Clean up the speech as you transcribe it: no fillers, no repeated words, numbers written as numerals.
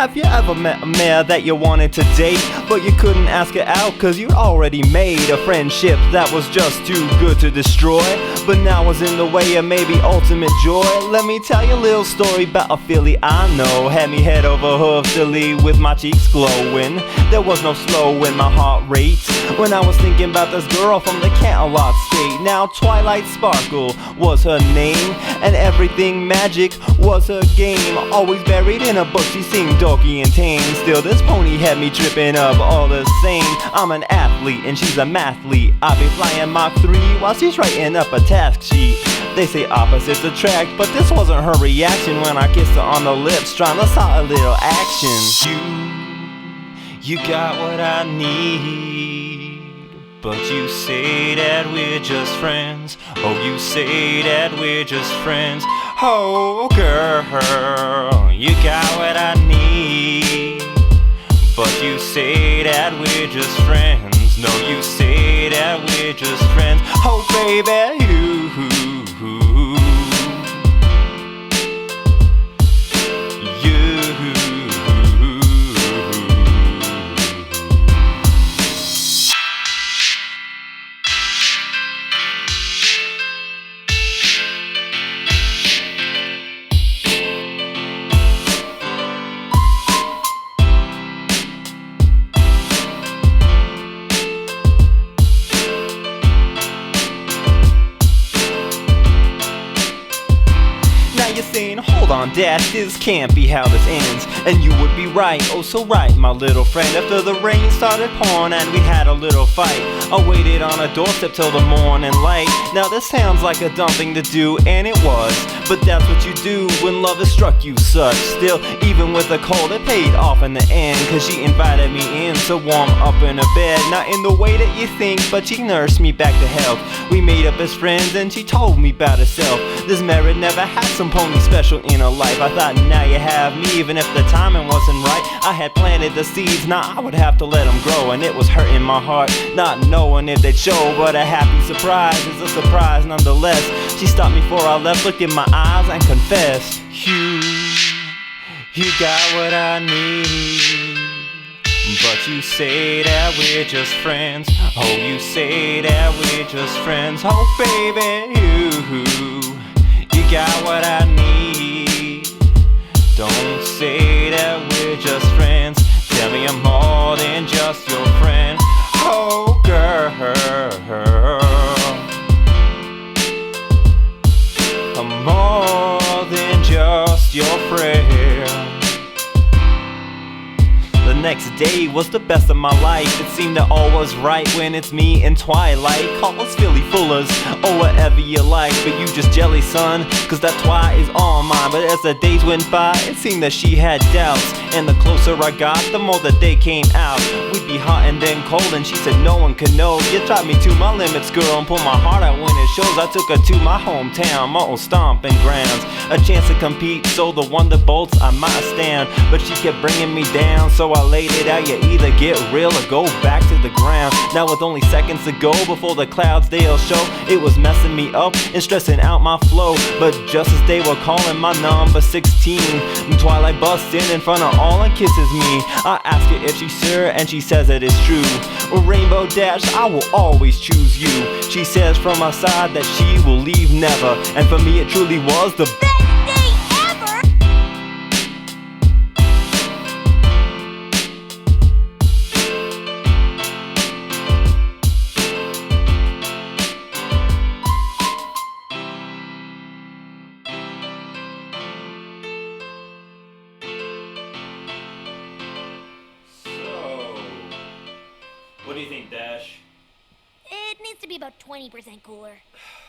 Have you ever met a mare that you wanted to date, but you couldn't ask her out cause you'd already made a friendship that was just too good to destroy, but now was in the way of maybe ultimate joy? Let me tell you a little story about a filly I know. Had me head over hooves to leave with my cheeks glowing. There was no slowing my heart rate when I was thinking about this girl from the Canterlot State. Now Twilight Sparkle was her name, and everything magic was her game. Always buried in a book, she seemed dorky and tame. Still this pony had me tripping up all the same. I'm an athlete and she's a mathlete. I be flying Mach 3 while she's writing up a task sheet. They say opposites attract, but this wasn't her reaction when I kissed her on the lips, trying to start a little action. You got what I need, but you say that we're just friends. Oh, you say that we're just friends. Oh, girl, you got what I need, but you say that we're just friends. No, you say that we're just friends. Oh, baby, you. You're saying, hold on, Dad, this can't be how this ends. And you would be right, oh so right, my little friend. After the rain started pouring and we had a little fight, I waited on a doorstep till the morning light. Now this sounds like a dumb thing to do, and it was, but that's what you do when love has struck you such. Still, even with the cold, it paid off in the end, cause she invited me in to warm up in her bed. Not in the way that you think, but she nursed me back to health. We made up as friends and she told me about herself. This Mary never had some pony special in her life. I thought, now you have me, even if the timing wasn't right. I had planted the seeds, now I would have to let them grow. And it was hurting my heart, not knowing if they'd show. But a happy surprise is a surprise nonetheless. She stopped me before I left, looked in my eyes and confessed, you got what I need, but you say that we're just friends. Oh, you say that we're just friends. Oh, baby, you got what I need. Don't say that we're just friends. Tell me I'm more than just your friend. Oh, girl, I'm more than just your friend. The next day was the best of my life. It seemed that all was right when it's me and Twilight. Call us Philly Fullers or whatever you like, but you just jelly, son, cause that Twi is all mine. But as the days went by, it seemed that she had doubts, and the closer I got, the more the day came out. We'd be hot and then cold, and she said no one could know. You drive me to my limits, girl, and pull my heart out when it shows. I took her to my hometown, my old stomping grounds, a chance to compete, so the Wonderbolts I might stand. But she kept bringing me down, so I laid it out. You either get real or go back to the ground. Now with only seconds to go before the clouds they'll show, it was messing me up and stressing out my flow. But just as they were calling my number 16, Twilight busts in front of all and kisses me. I ask her if she's sure, and she says it is true. Rainbow Dash, I will always choose you. She says from my side that she will leave never, and for me it truly was the best. What do you think, Dash? It needs to be about 20% cooler.